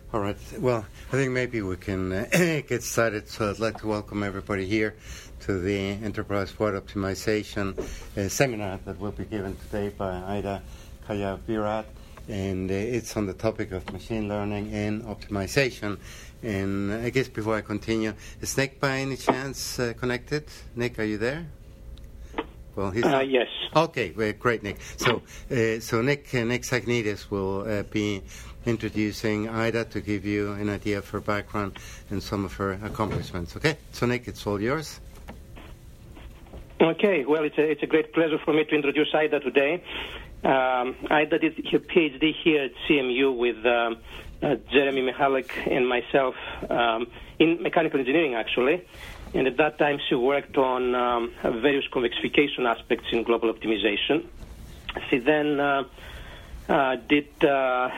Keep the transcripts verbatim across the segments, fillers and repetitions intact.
All right. Well, I think maybe we can uh, get started. So I'd like to welcome everybody here to the Enterprise-Wide Optimization uh, seminar that will be given today by Aida Kaya-Virat. And uh, it's on the topic of machine learning and optimization. And I guess before I continue, is Nick by any chance uh, connected? Nick, are you there? Well, he's uh, yes. Okay, well, great, Nick. So, uh, so Nick uh, Nick Zagnidis will uh, be introducing Aida to give you an idea of her background and some of her accomplishments. Okay, so Nick, it's all yours. Okay, well, it's a, it's a great pleasure for me to introduce Aida today. Um, Aida did her PhD here at C M U with um, uh, Jeremy Mihalek and myself um, in mechanical engineering, actually. And at that time, she worked on um, various convexification aspects in global optimization. She then uh, uh, did uh,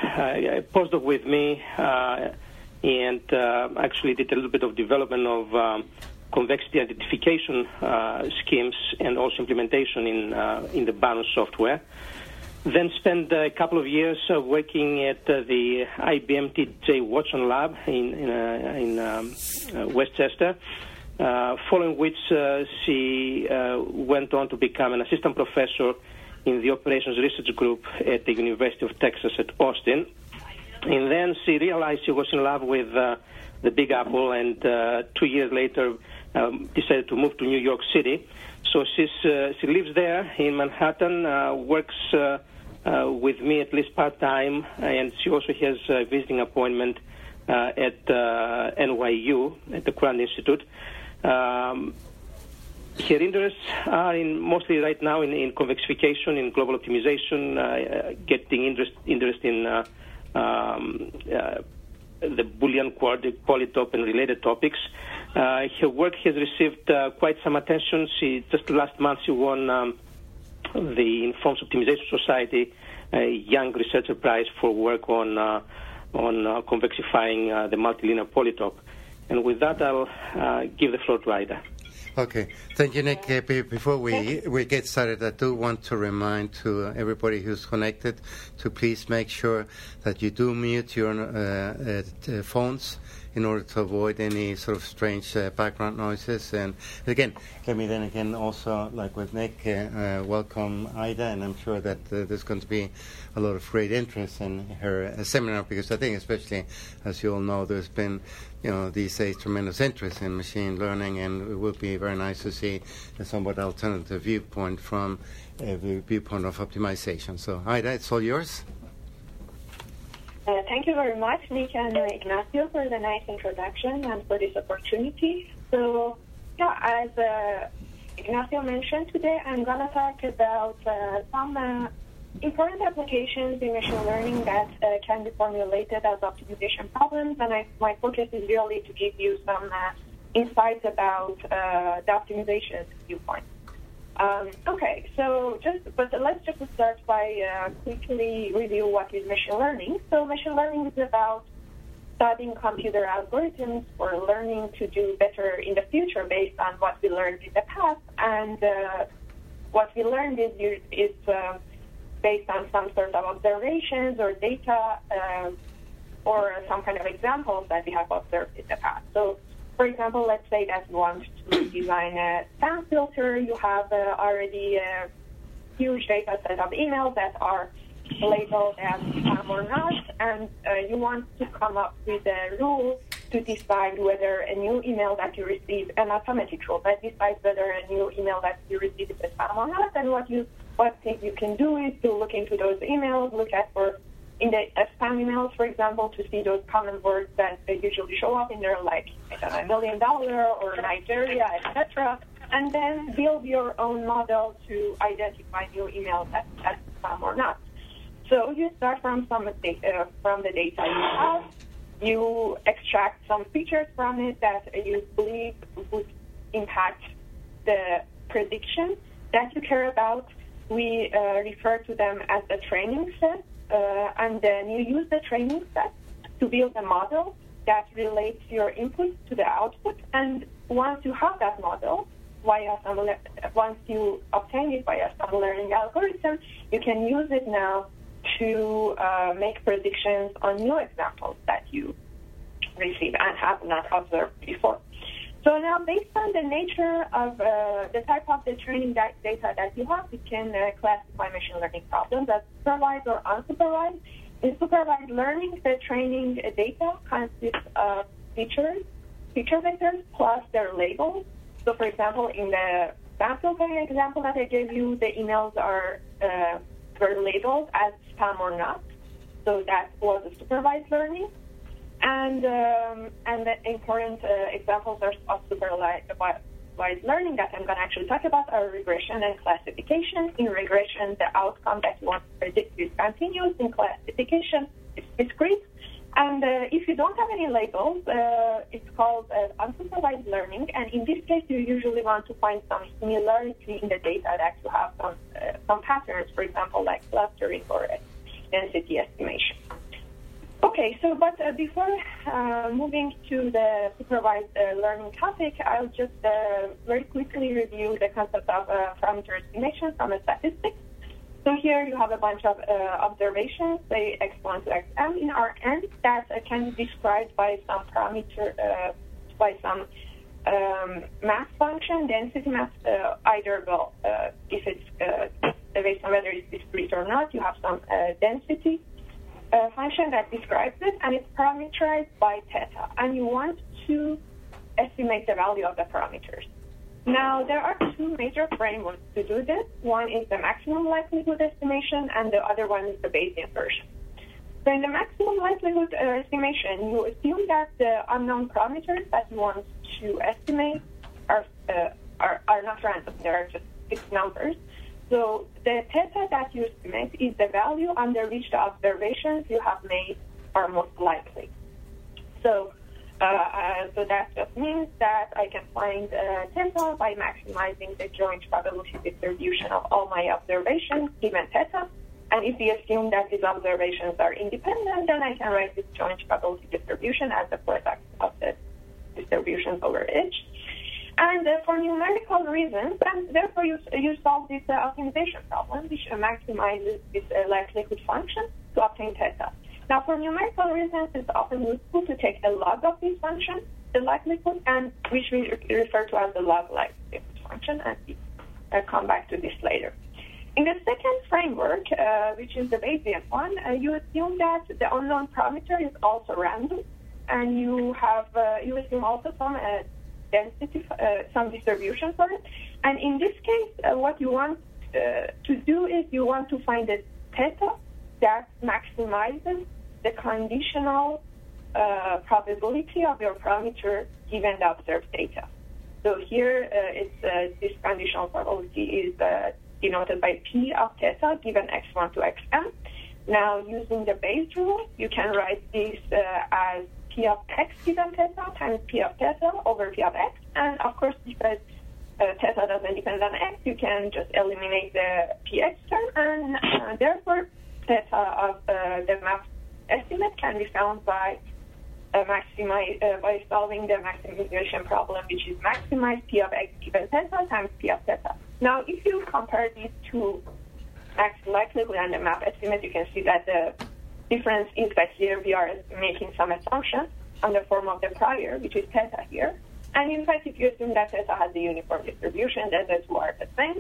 a postdoc with me uh, and uh, actually did a little bit of development of um, convexity identification uh, schemes and also implementation in uh, in the Banus software. Then spent a couple of years uh, working at uh, the I B M T J Watson lab in in, uh, in um, uh, Westchester. Uh, following which uh, she uh, went on to become an assistant professor in the operations research group at the University of Texas at Austin. And then she realized she was in love with uh, the Big Apple, and uh, two years later um, decided to move to New York City. So she's, uh, she lives there in Manhattan, uh, works uh, uh, with me at least part-time, and she also has a visiting appointment uh, at uh, N Y U, at the Courant Institute. Um, her interests are in mostly right now in, in convexification, in global optimization, uh, getting interest interest in uh, um, uh, the Boolean quadratic polytope and related topics. Uh, her work has received uh, quite some attention. She just last month she won um, the Informs Optimization Society a Young Researcher Prize for work on uh, on uh, convexifying uh, the multilinear polytope. And with that, I'll uh, give the floor to Aida. Okay. Thank you, Nick. Uh, before we, we get started, I do want to remind to uh, everybody who's connected to please make sure that you do mute your uh, uh, phones in order to avoid any sort of strange uh, background noises. And again, let me then again also, like with Nick, uh, uh, welcome Aida, and I'm sure that uh, there's going to be a lot of great interest in her uh, seminar, because I think especially, as you all know, there's been, you know, these days tremendous interest in machine learning, and it will be very nice to see a somewhat alternative viewpoint from a viewpoint of optimization. So, Aida, it's all yours. Uh, thank you very much, Nick and uh, Ignacio, for the nice introduction and for this opportunity. So, yeah, as uh, Ignacio mentioned today, I'm going to talk about uh, some uh, important applications in machine learning that uh, can be formulated as optimization problems, and I, my focus is really to give you some uh, insights about uh, the optimization viewpoint. Um, okay, so just but let's just start by uh, quickly review what is machine learning. So machine learning is about studying computer algorithms for learning to do better in the future based on what we learned in the past, and uh, what we learned is is uh, based on some sort of observations or data uh, or some kind of examples that we have observed in the past. So, for example, let's say that you want to design a spam filter. You have uh, already a huge data set of emails that are labeled as spam or not, and uh, you want to come up with a rule to decide whether a new email that you receive, an automatic rule that decides whether a new email that you receive is a spam or not. And what you what thing you can do is to look into those emails, look at for in the uh, spam emails, for example, to see those common words that uh, usually show up in there, like I don't know, million dollar or Nigeria, et cetera, and then build your own model to identify new emails as, as spam or not. So you start from some data, from the data you have. You extract some features from it that you believe would impact the prediction that you care about. We uh, refer to them as the training set, uh, and then you use the training set to build a model that relates your input to the output. And once you have that model, via some le- once you obtain it via some learning algorithm, you can use it now to uh, make predictions on new examples that you receive and have not observed before. So now, based on the nature of uh, the type of the training that data that you have, you can uh, classify machine learning problems as supervised or unsupervised. In supervised learning, the training data consists of features, feature vectors, plus their labels. So, for example, in the sample example that I gave you, the emails are uh, were labeled as spam or not. So that was a supervised learning. And um, and the important uh, examples are of supervised learning that I'm going to actually talk about are regression and classification. In regression, the outcome that you want to predict is continuous. In classification, it's discrete. And uh, if you don't have any labels, uh, it's called uh, unsupervised learning. And in this case, you usually want to find some similarity in the data that you have some, uh, some patterns, for example, like clustering or density estimation. Okay, so but uh, before uh, moving to the supervised uh, learning topic, I'll just uh, very quickly review the concept of uh, parameter estimation from a statistics. So here you have a bunch of uh, observations, say x one to xm in our n, that uh, can be described by some parameter, uh, by some um, mass function, density mass, uh, either, well, uh, if it's uh, based on whether it's discrete or not, you have some uh, density Uh, function that describes it, and it's parameterized by theta, and you want to estimate the value of the parameters. Now, there are two major frameworks to do this. One is the maximum likelihood estimation, and the other one is the Bayesian version. So in the maximum likelihood uh, estimation, you assume that the unknown parameters that you want to estimate are, uh, are, are not random. They are just fixed numbers. So the theta that you estimate is the value under which the observations you have made are most likely. So, uh, uh, so that just means that I can find uh, theta by maximizing the joint probability distribution of all my observations given theta. And if we assume that these observations are independent, then I can write this joint probability distribution as the product of the distributions over H. And uh, for numerical reasons, and therefore you, you solve this uh, optimization problem, which uh, maximizes this uh, likelihood function to obtain theta. Now, for numerical reasons, it's often useful to take the log of this function, the likelihood, and which we refer to as the log likelihood function, and we uh, come back to this later. In the second framework, uh, which is the Bayesian one, uh, you assume that the unknown parameter is also random, and you have uh, you assume also some uh, density, uh, some distribution for it. And in this case, uh, what you want uh, to do is you want to find a theta that maximizes the conditional uh, probability of your parameter given the observed data. So here, uh, it's uh, this conditional probability is uh, denoted by P of theta given x one to xm. Now, using the Bayes rule, you can write this uh, as P of x given theta times P of theta over P of x. And of course, because uh, theta doesn't depend on x, you can just eliminate the px term, and uh, therefore theta of uh, the map estimate can be found by uh, maximize uh, by solving the maximization problem, which is maximize P of x given theta times P of theta. Now, if you compare these two max likelihood and the map estimate, you can see that the difference is that here we are making some assumption on the form of the prior, which is theta here. And in fact, if you assume that theta has a uniform distribution, then the two are the same.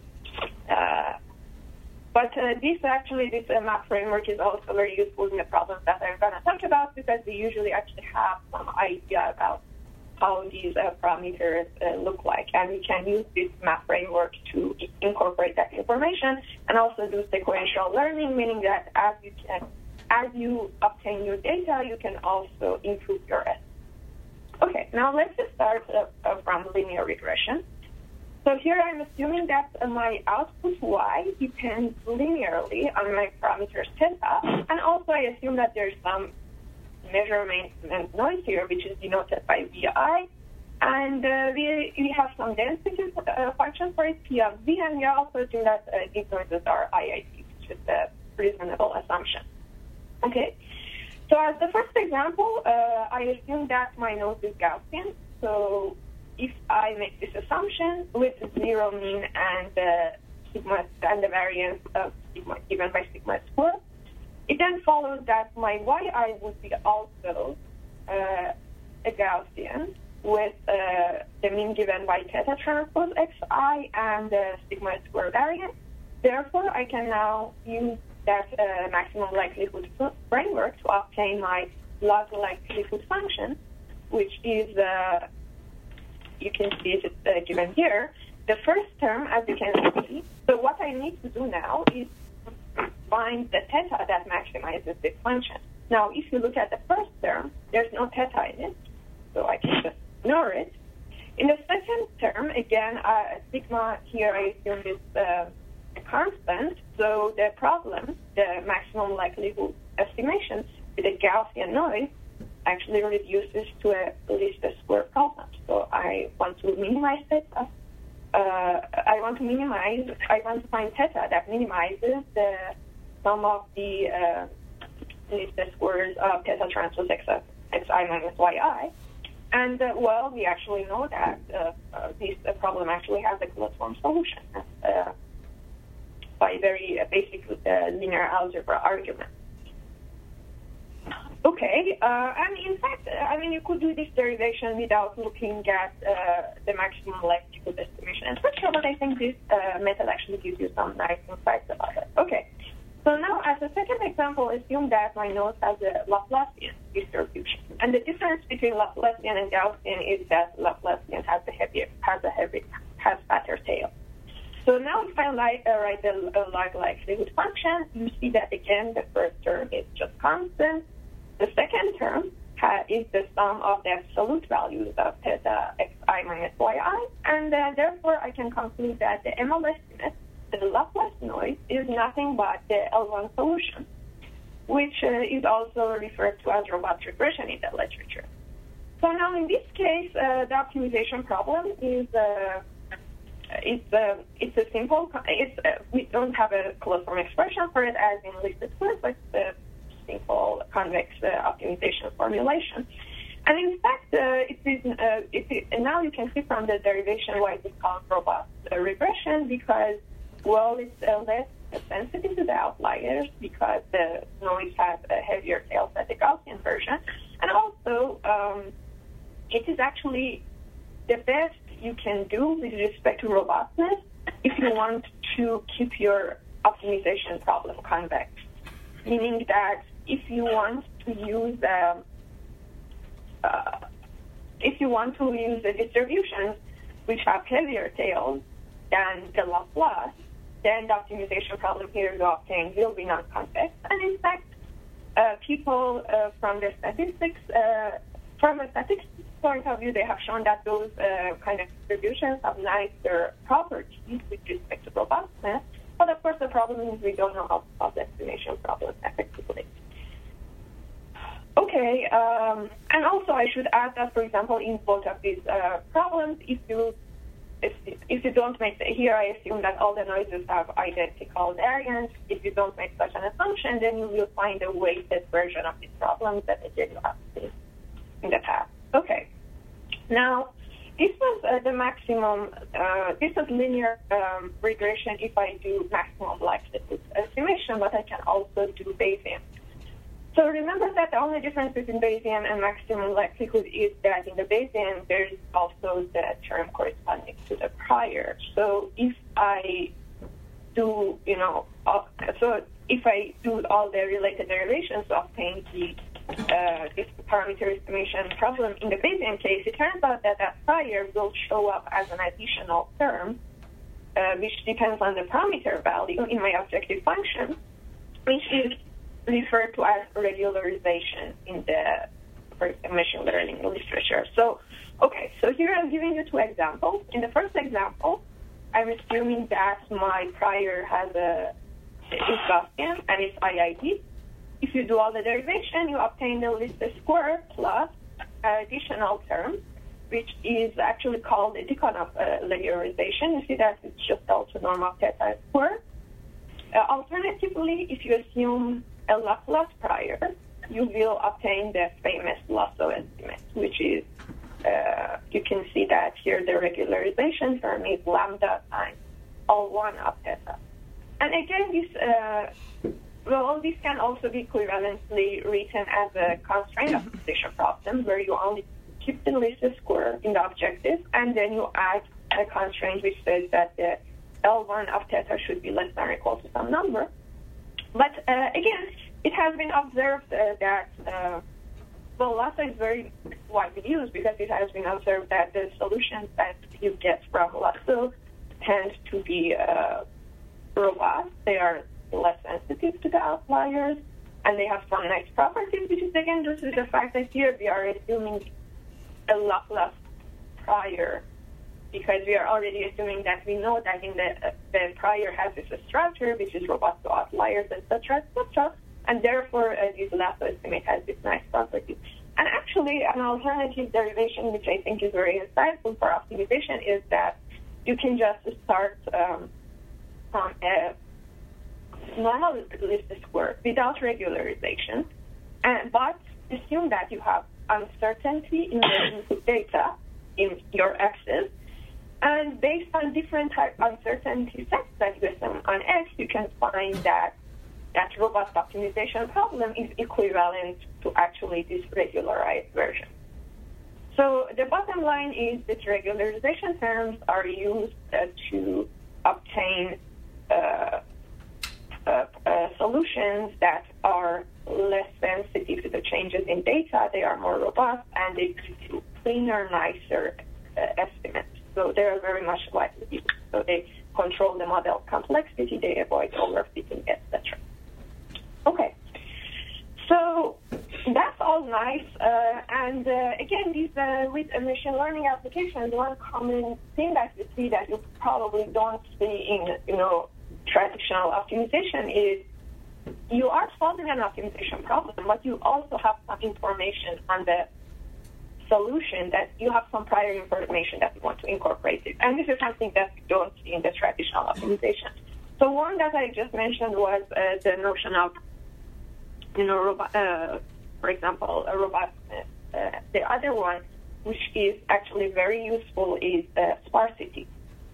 Uh, but uh, this actually, this uh, map framework is also very useful in the problems that I'm going to talk about, because we usually actually have some idea about how these uh, parameters uh, look like. And we can use this map framework to incorporate that information and also do sequential learning, meaning that as you can As you obtain your data, you can also improve your estimate. Okay, now let's just start uh, uh, from linear regression. So here I'm assuming that uh, my output y depends linearly on my parameters theta, and also I assume that there's some measurement noise here, which is denoted by vi, and uh, we, we have some density uh, function for it, P of z, and we also assume that uh, these noises are I I T, which is a reasonable assumption. Okay, so as the first example, uh, I assume that my node is Gaussian. So if I make this assumption with zero mean and uh, sigma and the variance of sigma given by sigma squared, it then follows that my yi would be also uh, a Gaussian with uh, the mean given by theta transpose xi and the sigma square variance. Therefore, I can now use that uh, maximum likelihood framework to obtain my log likelihood function, which is, uh, you can see it uh, given here. The first term, as you can see, so what I need to do now is find the theta that maximizes this function. Now, if you look at the first term, there's no theta in it, so I can just ignore it. In the second term, again, uh, sigma here I assume is uh, a constant, so the problem, the maximum likelihood estimation with a Gaussian noise, actually reduces to a least square problem. So I want to minimize theta. Uh, I want to minimize, I want to find theta that minimizes the sum of the uh, least squares of theta transpose xi minus yi. And, uh, well, we actually know that uh, uh, this uh, problem actually has a closed form solution uh, by very uh, basic uh, linear algebra argument. Okay, uh, and in fact, uh, I mean, you could do this derivation without looking at uh, the maximum likelihood estimation, et cetera, but I think this uh, method actually gives you some nice insights about it. Okay, so now as a second example, assume that my node has a Laplacian distribution. And the difference between Laplacian and Gaussian is that Laplacian has a heavier, has a heavy, has fatter tail. So now if I like, uh, write a, a log likelihood function, you see that again the first term is just constant. The second term ha, is the sum of the absolute values of theta xi minus yi, and uh, therefore I can conclude that the M L estimate, the Laplace noise, is nothing but the L one solution, which uh, is also referred to as robust regression in the literature. So now in this case, uh, the optimization problem is uh, it's uh, it's a simple. It's uh, we don't have a closed form expression for it as in listed squares, but it's a simple convex uh, optimization formulation. And in fact, uh, it is, uh, it is, and now you can see from the derivation why it is called robust uh, regression, because, well, it's uh, less sensitive to the outliers because the noise has a heavier tail than the Gaussian version. And also, um, it is actually the best you can do with respect to robustness if you want to keep your optimization problem convex, meaning that if you want to use um, uh, if you want to use the distributions which have heavier tails than the Laplace, then the optimization problem here you obtain will be non-convex. And in fact, uh, people uh, from the statistics, uh, from a statistics point of view, they have shown that those uh, kind of distributions have nicer properties with respect to robustness. But of course, the problem is we don't know how to solve the estimation problem effectively. Okay, um, and also I should add that, for example, in both of these uh, problems, if you if, if you don't make, the, here I assume that all the noises have identical variance. If you don't make such an assumption, then you will find a weighted version of these problems that again you have seen in the past. Okay, now this was uh, the maximum, uh, this is linear um, regression if I do maximum likelihood estimation, but I can also do Bayesian. So remember that the only difference between Bayesian and maximum likelihood is that in the Bayesian, there is also the term corresponding to the prior. So if I do, you know, uh, so if I do all the related derivations to obtain the uh, this parameter estimation problem in the Bayesian case, it turns out that that prior will show up as an additional term, uh, which depends on the parameter value in my objective function, which is referred to as regularization in the machine learning literature. So, okay, so here I'm giving you two examples. In the first example, I'm assuming that my prior has a is Gaussian and it's I I D. If you do all the derivation, you obtain the least square plus additional term, which is actually called the Tikhonov uh, linearization. You see that it's just also norm of theta squared. Uh, alternatively, if you assume a Laplace prior, you will obtain the famous Lasso estimate, which is, uh, you can see that here the regularization term is lambda times L one of theta. And again, this uh, well, this can also be equivalently written as a constraint optimization problem, where you only keep the least square in the objective, and then you add a constraint which says that the L one of theta should be less than or equal to some number. But uh, again, it has been observed uh, that, uh, well, lasso is very widely used because it has been observed that the solutions that you get from lasso tend to be uh, robust. They are less sensitive to the outliers, and they have some nice properties, which is again due to the fact that here we are assuming a Laplace prior, because we are already assuming that we know that in the, uh, the prior has this structure which is robust to outliers, et cetera, et cetera, and therefore uh, this lasso estimate has this nice property. And actually, an alternative derivation which I think is very insightful for optimization is that you can just start um, from a normal least square without regularization, and but assume that you have uncertainty in the input data in your X's, and based on different type uncertainty sets that you assume on X, you can find that that robust optimization problem is equivalent to actually this regularized version. So the bottom line is that regularization terms are used uh, to obtain uh, uh, uh, solutions that are less sensitive to the changes in data. They are more robust, and they give you cleaner, nicer uh, estimates. So they are very much widely used. So they control the model complexity, they avoid overfitting, et cetera. Okay. So that's all nice. Uh, and uh, again, these uh, with uh, machine learning applications, one common thing that you see that you probably don't see in, you know, traditional optimization is you are solving an optimization problem, but you also have some information on the solution that you have some prior information that you want to incorporate it. And this is something that you don't see in the traditional optimization. So one that I just mentioned was uh, the notion of, you know, robo- uh, for example, a robustness. Uh, the other one, which is actually very useful, is uh, sparsity.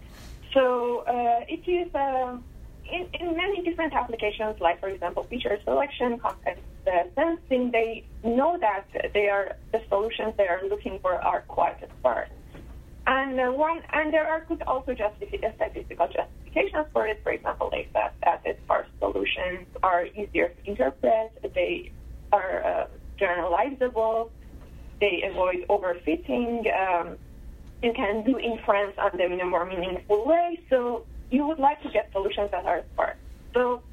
So uh, it is uh, in, in many different applications, like, for example, feature selection, context uh, sensing, they know that they are the solutions they are looking for are quite sparse. And uh, one, and there are could also justify, statistical justifications for it. For example, like that, that the sparse solutions are easier to interpret, they are uh, generalizable, they avoid overfitting, um, you can do inference on them in a more meaningful way. So you would like to get solutions that are sparse. So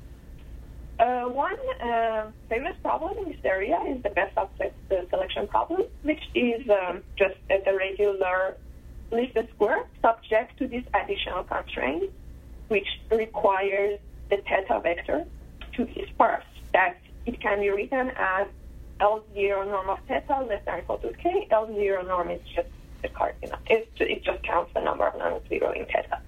uh, one uh, famous problem in this area is the best subset selection problem, which is um, just at the regular least square subject to this additional constraint, which requires the theta vector to be sparse. That it can be written as L zero norm of theta less than or equal to k. L zero norm is just the cardinal. It, it just counts the number of non-zero in theta.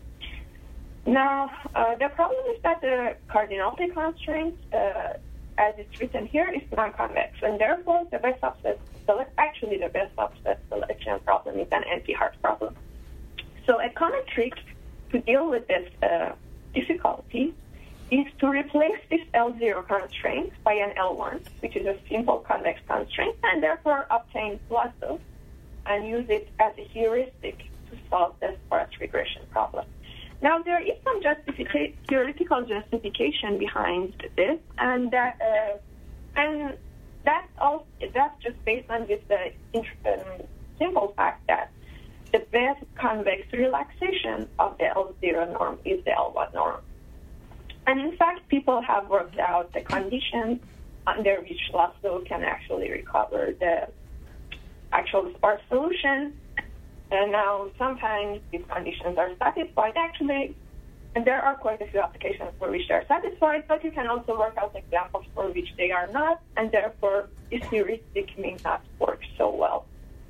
Now, uh, the problem is that the cardinality constraint, uh, as it's written here, is non-convex, and therefore the best subset select, actually the best subset selection problem is an N P-hard problem. So a common trick to deal with this uh, difficulty is to replace this L zero constraint by an L one, which is a simple convex constraint, and therefore obtain lasso and use it as a heuristic to solve the sparse regression problem. Now, there is some justifica- theoretical justification behind this, and that, uh, and that's all. That's just based on this uh, int- um, simple fact that the best convex relaxation of the L zero norm is the L one norm. And in fact, people have worked out the conditions under which lasso can actually recover the actual sparse solution. And now, sometimes these conditions are satisfied, actually, and there are quite a few applications for which they are satisfied, but you can also work out examples for which they are not, and therefore this heuristic may not work so well.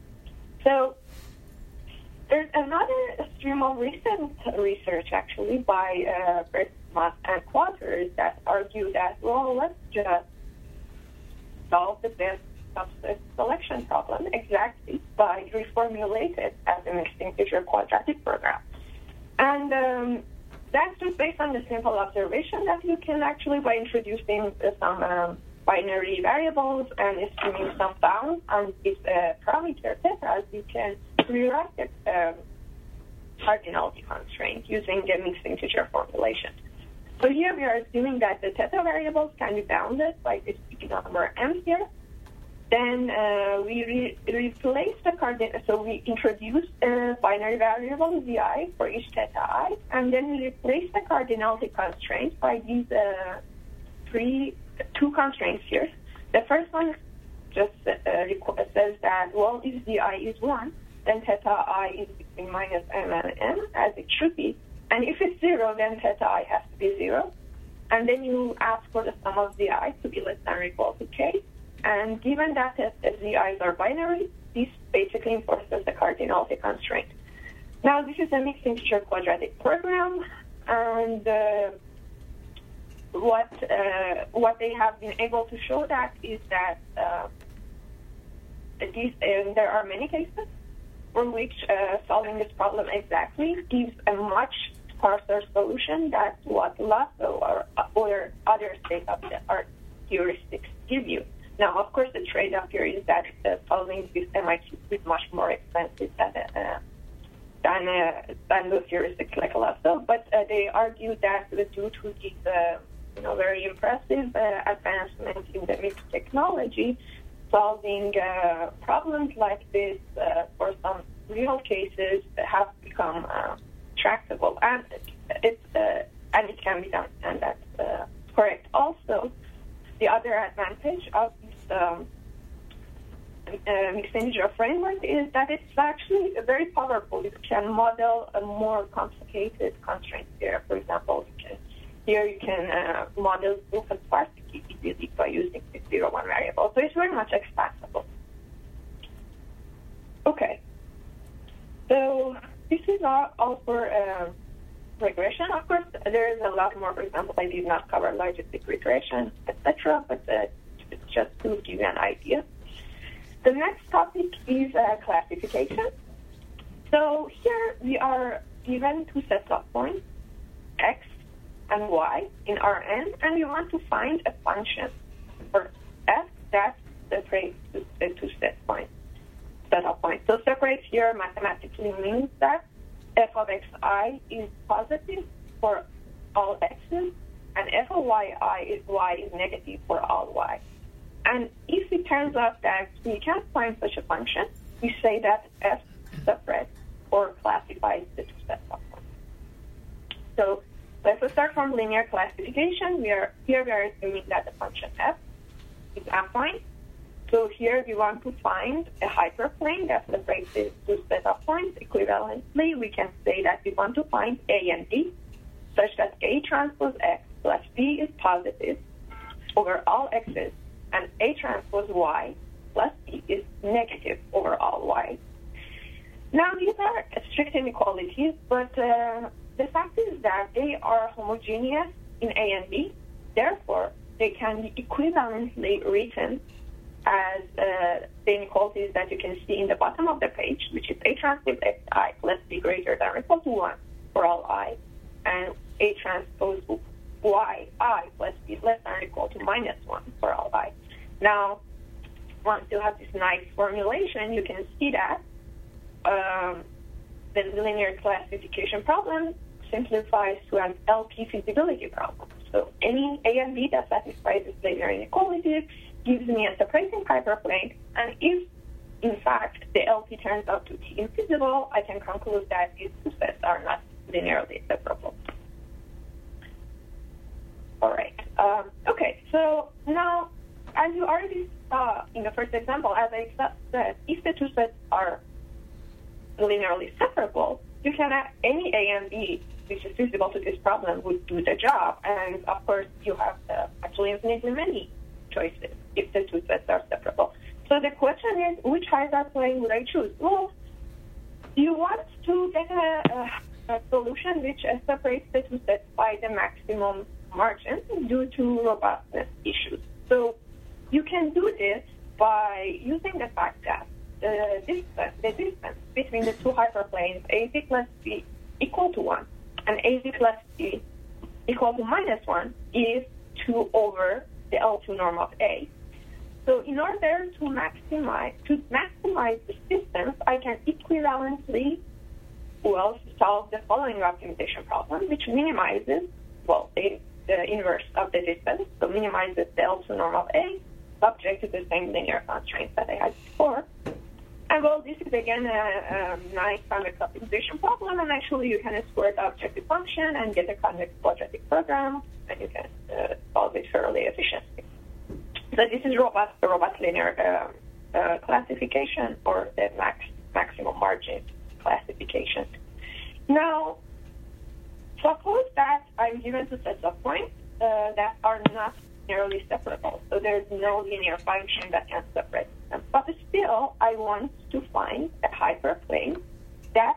So there's another stream of recent research, actually, by uh, Bertmas and Quaters that argue that, well, let's just solve the best subset selection problem exactly by reformulate it as a mixed integer quadratic program. And um, that's just based on the simple observation that you can actually, by introducing uh, some um, binary variables and assuming some bounds on this uh, parameter theta, you can rewrite the um, cardinality constraint using the mixed integer formulation. So here we are assuming that the theta variables can be bounded by this big number m here. Then uh, we re replace the cardinal, so we introduce a binary variable vi for each theta I, and then we replace the cardinality constraint by these uh, three, two constraints here. The first one just uh, says that, well, if vi is one, then theta I is between minus m and m, as it should be. And if it's zero, then theta I has to be zero. And then you ask for the sum of vi to be less than or equal to k. And given that the zi's are binary, this basically enforces the cardinality constraint. Now, this is a mixed integer quadratic program, and uh, what uh, what they have been able to show that is that uh, these, uh, there are many cases for which uh, solving this problem exactly gives a much sparser solution than what Lasso or, or other state-of-the-art heuristics give you. Now, of course, the trade-off here is that uh, solving this M I Q is much more expensive than uh, than, uh, than those heuristics like Lasso, but uh, they argue that due to these uh, you know, very impressive uh, advancements in the mixed technology, solving uh, problems like this uh, for some real cases have become uh, tractable, and it uh, and it can be done, and that's uh, correct. Also, the other advantage of this um, uh, mixed integer framework is that it's actually very powerful. You can model a more complicated constraint here. For example, you can, here you can uh, model Wilson sparsity easily by using this zero one variable. So it's very much expandable. Okay. So this is all, all for uh, regression. Of course, there is a lot more. For example, I did not cover logistic regression, et cetera, but uh, it's just to give you an idea. The next topic is uh, classification. So here we are given two sets of points, x and y in Rn, and we want to find a function for f that separates the two set points. Set of points. So separate here mathematically means that f of xi is positive for all x's, and f of yi is y is negative for all y. And if it turns out that we can't find such a function, we say that f separates or classifies the two sets of points. So let's start from linear classification. We are here we are assuming that the function f is affine. So here we want to find a hyperplane that separates the two set of points. Equivalently, we can say that we want to find A and B such that A transpose X plus B is positive over all X's, and A transpose Y plus B is negative over all Y. Now, these are strict inequalities, but uh, the fact is that they are homogeneous in A and B. Therefore, they can be equivalently written as uh, the inequalities that you can see in the bottom of the page, which is A transpose Xi plus B greater than or equal to one for all I, and A transpose Y I plus B less than or equal to minus one for all I. Now, once you have this nice formulation, you can see that um, the linear classification problem simplifies to an L P feasibility problem. So any A and B that satisfies this linear inequality gives me a separating hyperplane, and if, in fact, the L P turns out to be infeasible, I can conclude that these two sets are not linearly separable. All right. Um, okay, so now, as you already saw in the first example, as I said, if the two sets are linearly separable, you can have any A and B which is feasible to this problem would do the job, and of course, you have uh, actually infinitely many choices if the two sets are separable. So the question is, which hyperplane would I choose? Well, you want to get a, a, a solution which uh, separates the two sets by the maximum margin due to robustness issues. So you can do this by using the fact that the distance, the distance between the two hyperplanes, A plus B, equal to one. and A Z plus C equal to minus one is two over the L two norm of A. So in order to maximize to maximize the distance, I can equivalently well solve the following optimization problem, which minimizes well the, the inverse of the distance, so minimizes the L two norm of A, subject to the same linear constraints that I had before. And well, this is again a, a nice convex optimization problem, and actually you can square the objective function and get a convex quadratic program, and you can uh, solve it fairly efficiently. So this is robust, robust linear uh, uh, classification, or the max maximum margin classification. Now, suppose that I'm given two sets of points uh, that are not linearly separable. So there's no linear function that can separate them. But still, I want to find a hyperplane that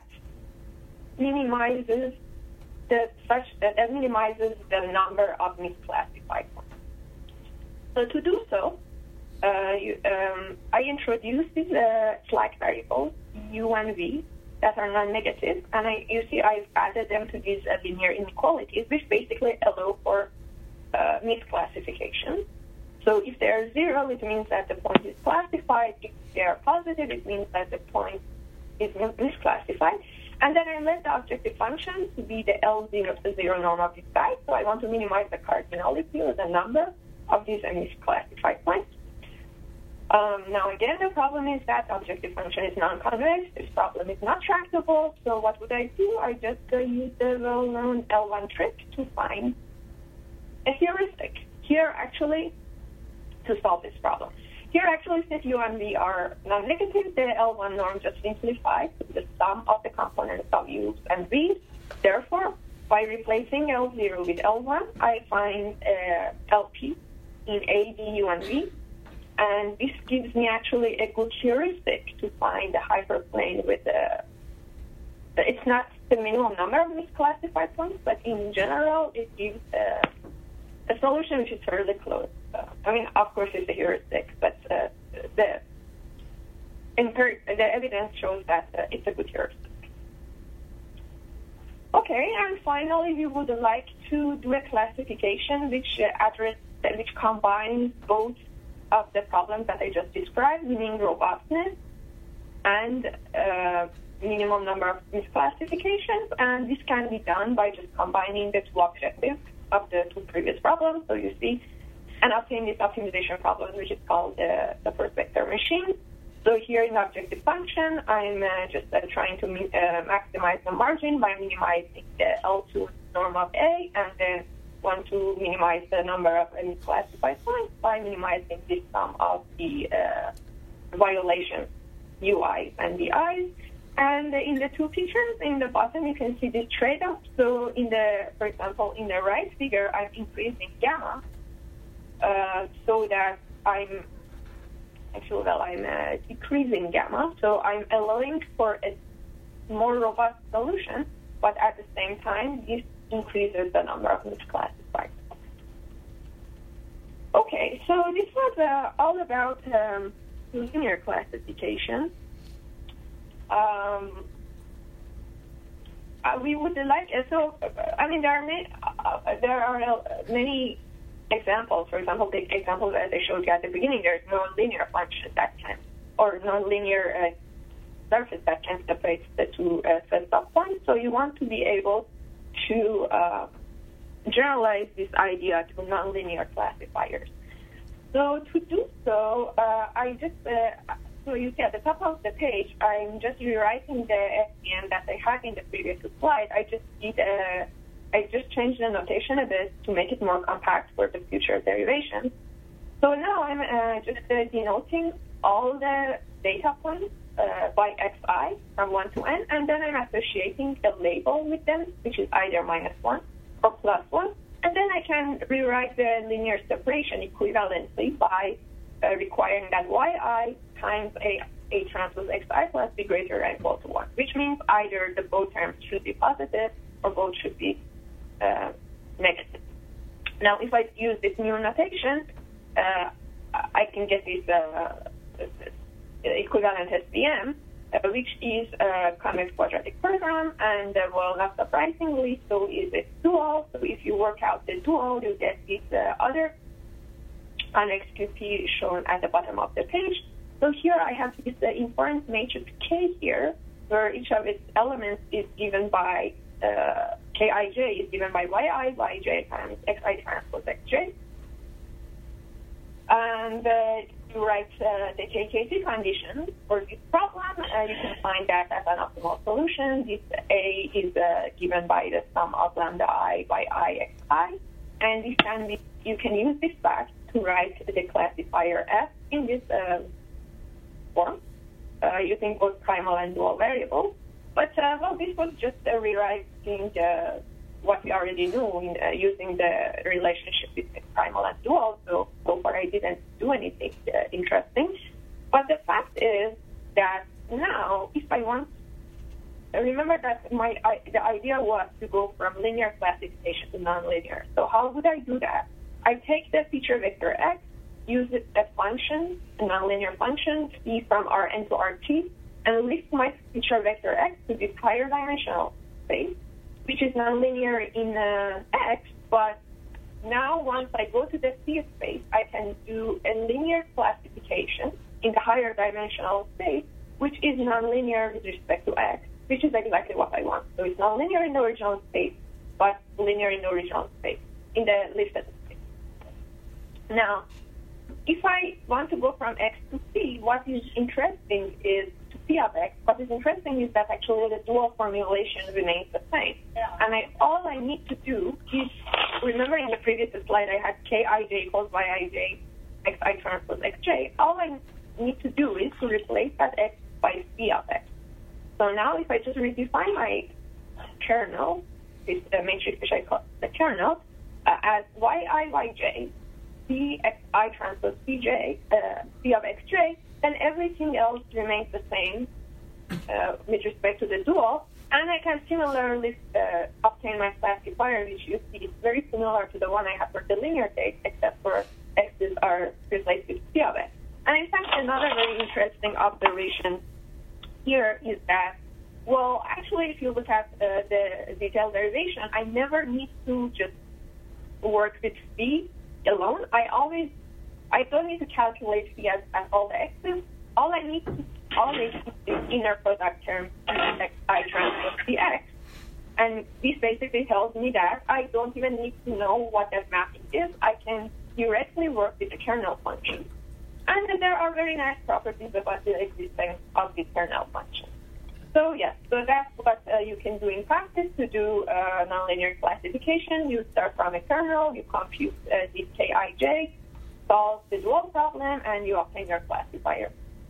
minimizes the such that, that minimizes the number of misclassified points. So to do so, uh, you, um, I introduce these uh, slack variables u and v that are non-negative, and I, you see I've added them to these uh, linear inequalities, which basically allow for uh, misclassification. So if they are zero, it means that the point is classified. If they are positive, it means that the point is misclassified. And then I let the objective function to be the L zero to zero norm of this type. So I want to minimize the cardinality or the number of these misclassified points. Um, now again, the problem is that objective function is non-convex. This problem is not tractable. So what would I do? I just uh, use the well-known L one trick to find a heuristic. Here, actually, to solve this problem. Here, actually, since u and v are non-negative, the L one norm just simplifies to the sum of the components of u's and v's. Therefore, by replacing L zero with L one, I find uh, L P in A, D, U, and V. And this gives me actually a good heuristic to find the hyperplane with the, it's not the minimum number of misclassified points, but in general, it gives a, a solution which is fairly close. Uh, I mean, of course, it's a heuristic, but uh, the, empir- the evidence shows that uh, it's a good heuristic. Okay, and finally, we would like to do a classification which uh, address, which combines both of the problems that I just described, meaning robustness and uh, minimum number of misclassifications, and this can be done by just combining the two objectives of the two previous problems. So you see, and obtain this optimization problem, which is called uh, the first vector machine. So here in the objective function, I'm uh, just uh, trying to uh, maximize the margin by minimizing the L two norm of A, and then want to minimize the number of misclassified points by minimizing the sum of the uh, violations, U Is and V Is. And in the two pictures in the bottom, you can see this trade-off. So in the, for example, in the right figure, I'm increasing gamma uh, so that I'm actually, well, I'm uh, decreasing gamma. So I'm allowing for a more robust solution, but at the same time, this increases the number of misclassified. Okay, so this was uh, all about um, linear classification. Um, uh, we would like, uh, so, uh, I mean, there are many, uh, there are uh, many examples. For example, the example that I showed you at the beginning, there's no linear function that can, or no linear uh, surface that can separate the two uh, sets of points. So you want to be able to uh, generalize this idea to nonlinear classifiers. So to do so, uh, I just, uh, so you see at the top of the page, I'm just rewriting the S V M that I had in the previous slide. I just did a, I just changed the notation a bit to make it more compact for the future derivations. So now I'm uh, just uh, denoting all the data points uh, by xi from one to n, and then I'm associating a label with them, which is either minus one or plus one. And then I can rewrite the linear separation equivalently by uh, requiring that yi times a, a transpose xi plus be greater or equal to one, which means either the both terms should be positive or both should be uh, negative. Now, if I use this new notation, uh, I can get this uh, equivalent S V M uh, which is a convex quadratic program, and uh, well, not surprisingly, so is it dual. So if you work out the dual, you get this uh, other convex Q P shown at the bottom of the page. So here I have this uh, important matrix K here, where each of its elements is given by uh, Kij is given by Yi, Yj times Xi transpose Xj. And uh, you write uh, the K K T conditions for this problem, uh, you can find that as an optimal solution. This A is uh, given by the sum of lambda I by I xi, and this can be, you can use this back to write the classifier F in this uh, form, uh, using both primal and dual variables. But, uh, well, this was just uh, rewriting the, what we already knew in, uh, using the relationship between primal and dual. So, so far I didn't do anything uh, interesting. But the fact is that now, if I want, remember that my I, the idea was to go from linear classification to nonlinear. So how would I do that? I take the feature vector X, use it as function, a nonlinear function, phi from Rn to Rt, and lift my feature vector X to this higher dimensional space, which is nonlinear in uh, X, but now once I go to the C space, I can do a linear classification in the higher dimensional space, which is nonlinear with respect to X, which is exactly what I want. So it's nonlinear in the original space, but linear in the original space, in the lifted space. Now, if I want to go from X to C, what is interesting is to P of X. What is interesting is that actually the dual formulation remains the same. Yeah. And I, all I need to do is, remember in the previous slide I had Kij equals Yij, Xi transpose Xj. All I need to do is to replace that X by P of X. So now if I just redefine my kernel, this uh, matrix which I call the kernel, uh, as Yi Yj, P Xi transpose Pj, uh, P of Xj, then everything else remains the same uh, with respect to the dual, and I can similarly uh, obtain my classifier, which you see is very similar to the one I have for the linear case, except for x's are replaced with P of X. And in fact, another very interesting observation here is that, well, actually, if you look at uh, the detailed derivation, I never need to just work with phi alone. I always, I don't need to calculate phi as, as all the x's. All I need to, all I need to do is inner product term Xi transpose Px. And this basically tells me that I don't even need to know what that mapping is. I can directly work with the kernel function. And there are very nice properties about the existence of the kernel function. So yes, so that's what uh, you can do in practice to do uh, nonlinear classification. You start from a kernel, you compute uh, this Kij, solve the dual problem, and you obtain your classifier.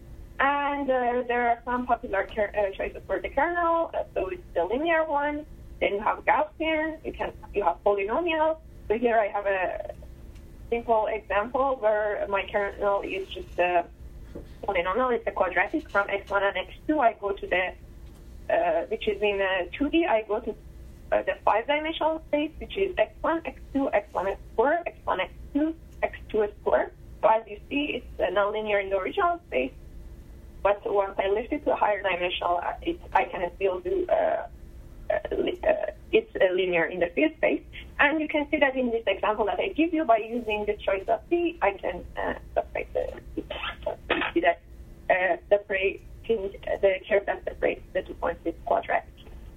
And uh, there are some popular uh, choices for the kernel. Uh, so it's the linear one. Then you have Gaussian. You can you have polynomial. So here I have a simple example where my kernel is just a polynomial. It's a quadratic from x one and x two. I go to the uh, which is in uh, two D. I go to uh, the five-dimensional space, which is x one, x two, x one, x squared, x one, x two, x two squared. So as you see, it's uh, nonlinear in the original space. But once I lift it to a higher dimensional, it, I can still do, uh, uh, uh, it's uh, linear in the field space. And you can see that in this example that I give you, by using the choice of C, I can uh, separate the, see that uh, separating the curve that separates the two points is quadratic.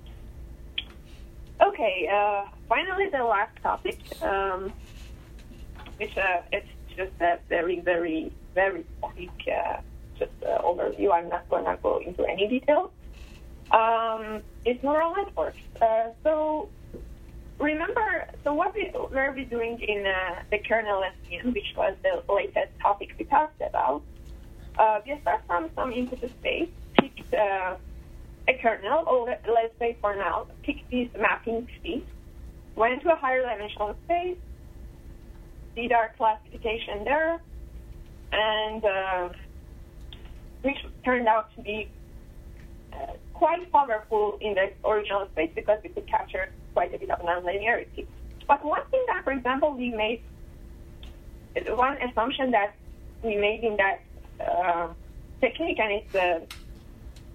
Okay, uh, finally the last topic, um, which uh, it's just a very, very, very quick uh, just uh, overview. I'm not going to go into any details. Um, it's neural networks. Uh, so remember, so what we were we doing in uh, the kernel S V M, which was the latest topic we talked about, uh, we start from some input space, picked uh, a kernel, or let's say for now, pick this mapping phi, went to a higher dimensional space, did our classification there, and uh, which turned out to be uh, quite powerful in the original space because we could capture quite a bit of nonlinearity. But one thing that, for example, we made, one assumption that we made in that uh, technique, and it's uh,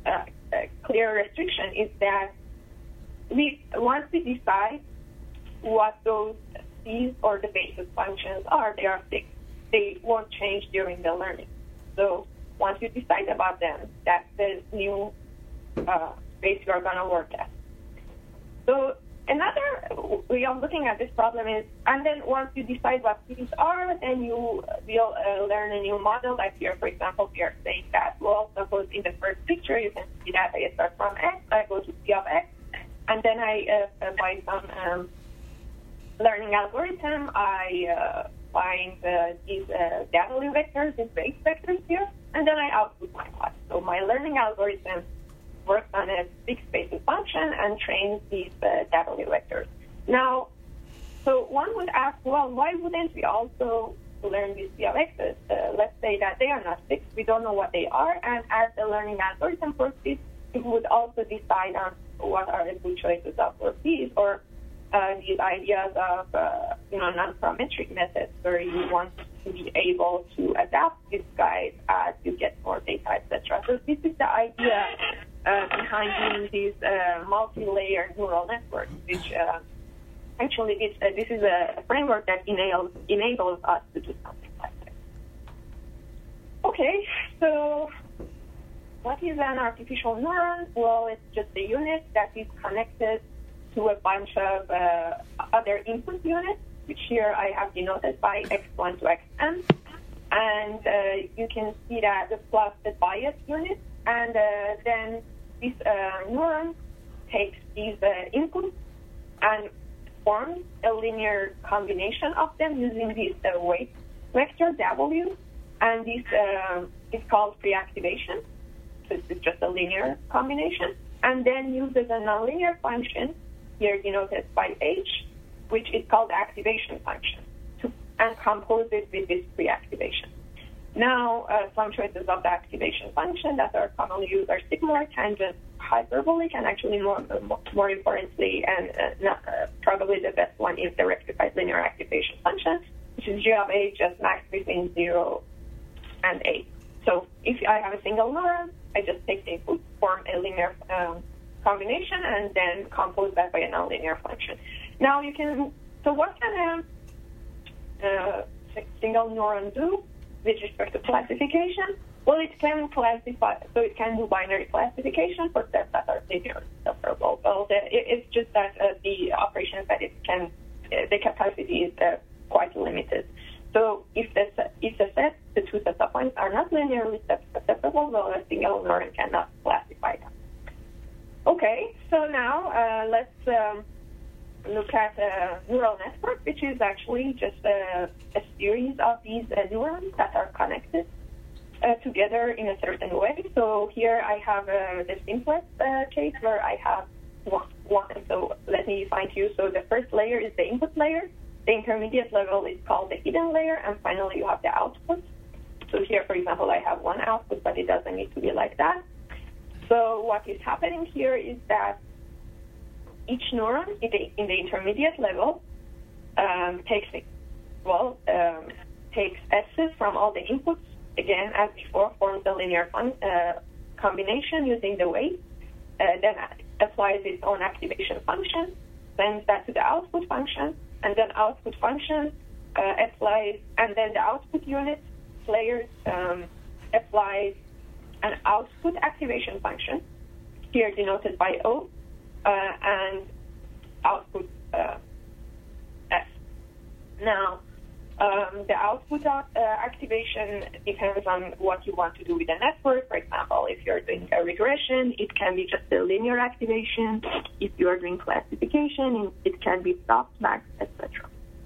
uh, a clear restriction is that we once we decide what those C's or the basis functions are, they are fixed. They won't change during the learning. So once you decide about them, that's the new uh, base you are going to work at. So another way of looking at this problem is, and then once you decide what C's are, then you will uh, learn a new model. Like here, for example, we are saying that, well, suppose in the first picture, you can see that I start from X, I go to C of X, and then I, uh, by some um, learning algorithm, I uh, find uh, these uh, W vectors, these base vectors here, and then I output my class. So my learning algorithm works on a fixed basis function and trains these uh, W vectors. Now, so one would ask, well, why wouldn't we also learn these C of X's? Uh, let's say that they are not fixed, we don't know what they are, and as the learning algorithm proceeds, it would also decide on what are the good choices of for P's, or uh, these ideas of, uh, you know, non-parametric methods where you want to be able to adapt these guys as you get more data, et cetera. So this is the idea uh, behind doing these uh, multi-layer neural networks, which uh, actually this, uh, this is a framework that enables, enables us to do something like this. Okay, so what is an artificial neuron? Well, it's just a unit that is connected to a bunch of uh, other input units, which here I have denoted by x one to xn. And uh, you can see that the plus the bias unit, and uh, then this uh, neuron takes these uh, inputs and forms a linear combination of them using this uh, weight vector W, and this uh, is called pre-activation. So it's just a linear combination, and then uses a nonlinear function, here denoted by H, which is called the activation function, to, and compose it with this pre-activation. Now, uh, some choices of the activation function that are commonly used are sigmoid, tangent, hyperbolic, and actually more, more, more importantly, and uh, not, uh, probably the best one is the rectified linear activation function, which is G of H just max between zero and eight. So if I have a single neuron, I just take the input, form a linear um, combination, and then compose that by a nonlinear function. Now you can, so what can a, a single neuron do with respect to classification? Well, it can classify, so it can do binary classification for sets that are linear separable. Well, the, it, it's just that uh, the operations that it can, uh, the capacity is uh, quite limited. So if the set, if the set, the two sets of points are not linearly separable, well, a single neuron cannot classify them. Okay, so now uh, let's um, look at a neural network, which is actually just a, a series of these uh, neurons that are connected uh, together in a certain way. So here I have uh, the simplest uh, case where I have one, one. So let me define to you. So the first layer is the input layer. The intermediate level is called the hidden layer, and finally you have the output. So here, for example, I have one output, but it doesn't need to be like that. So what is happening here is that each neuron in the, in the intermediate level um, takes, well, um, takes S's from all the inputs, again, as before, forms a linear fun, uh, combination using the weight, uh, then applies its own activation function, sends that to the output function, and then output function uh, applies, and then the output unit layers um, applies an output activation function, here denoted by O, uh, and output uh, S. Now, um, the output uh, activation depends on what you want to do with the network. For example, if you're doing a regression, it can be just a linear activation. If you are doing classification, it can be softmax, et cetera.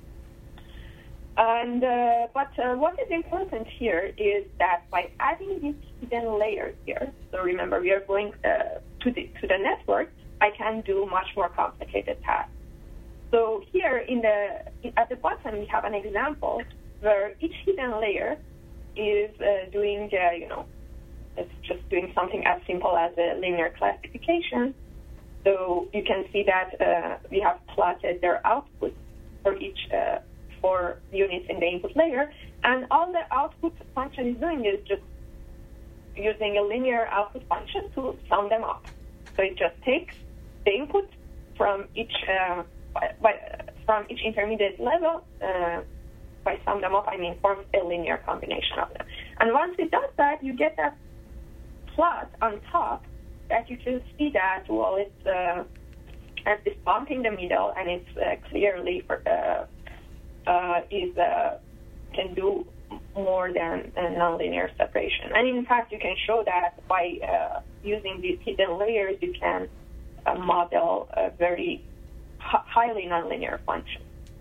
And uh, but uh, what is important here is that by adding these hidden layers here, so remember we are going uh, to the to the network, I can do much more complicated tasks. So here in the at the bottom we have an example where each hidden layer is uh, doing uh, you know it's just doing something as simple as a linear classification. So you can see that uh, we have plotted their output for each. Uh, for units in the input layer, and all the output function is doing is just using a linear output function to sum them up. So it just takes the input from each uh, by, by, from each intermediate level. Uh, by sum them up, I mean forms a linear combination of them. And once it does that, you get that plot on top that you can see that, well, it's uh, has this bump in the middle, and it's uh, clearly for, uh, uh, is uh, can do more than uh, nonlinear separation. And in fact, you can show that by uh, using these hidden layers, you can uh, model a very h- highly nonlinear function.